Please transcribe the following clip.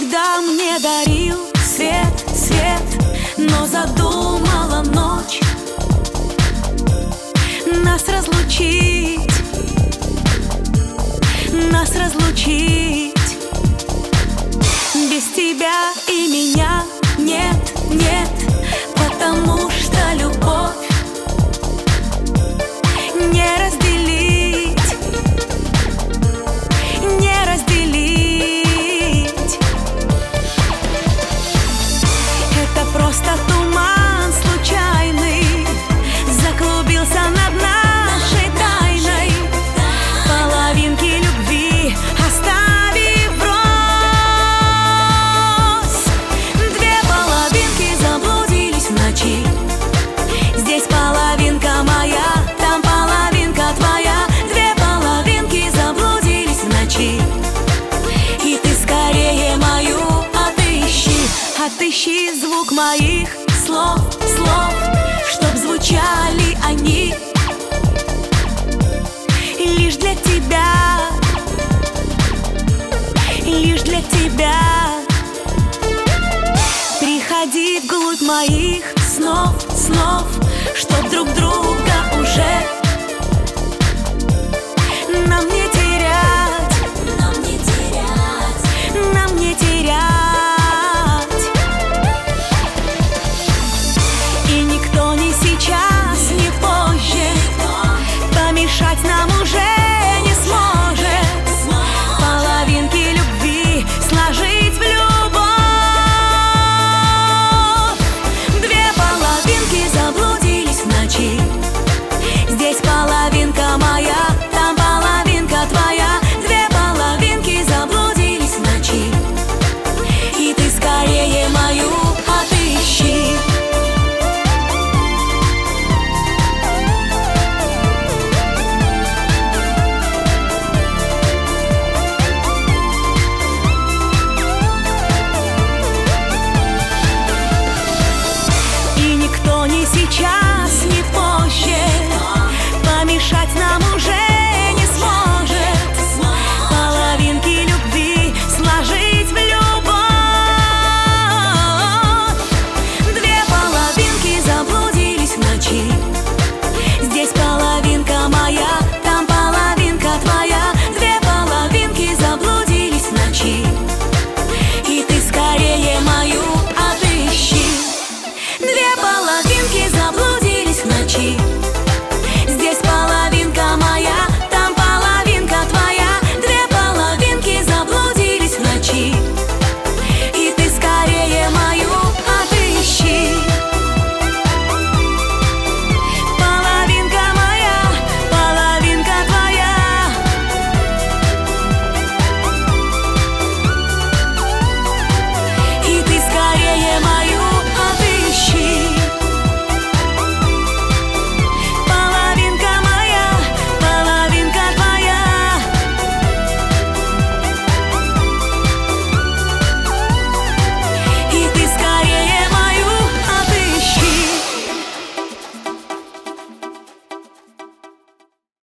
всегда мне дарил свет, свет, но задумала ночь нас разлучить, нас разлучить. Без тебя и меня нет, нет, потому что любовь не разделить, не разделить. Это просто туман случайный заклубился над нашей тайной, половинки любви оставив врозь. Две половинки заблудились в ночи. Здесь половинка моя, там половинка твоя. Две половинки заблудились в ночи. И ты скорее мою отыщи звук моих слов, слов, чтоб звучали они лишь для тебя, лишь для тебя. Приходи вглубь моих снов, снов, чтоб друг друга уже нам не